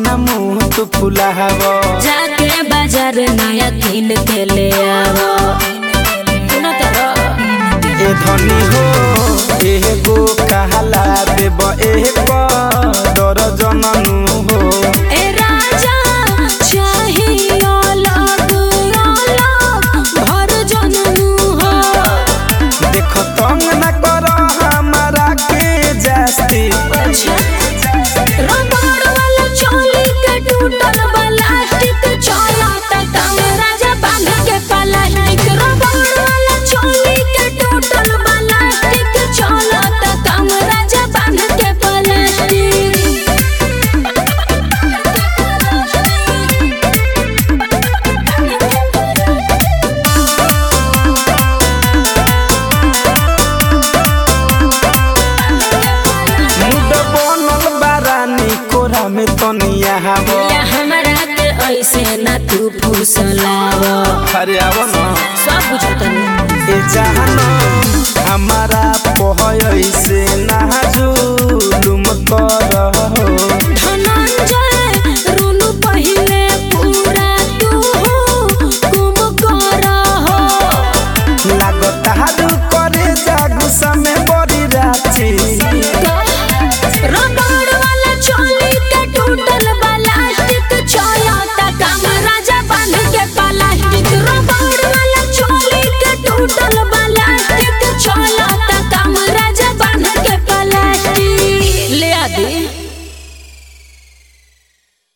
ना मुँह तू फुलावो जाके बाजार नया किन के ले आवो ए धनी हो एगो कहला देब एक दर्जन हो ए राजा चाहिए अलग भर जननु हो देख तंग न कर हमारा के जास्ती रबड़ वाला चोली के टूटल प्लास्टिक चला त कम राजा बांध के प्लास्टिक रबड़ वाला चोली के टूटल प्लास्टिक चला त कम राजा बांध के प्लास्टिक मुड बनल बारानी कोरा में तनिया हवो हमरा के ऐसे ना तू फुसलाव अरे आवो न सब बुझतन ए जहान हमारा पहय से ना जुलुम कर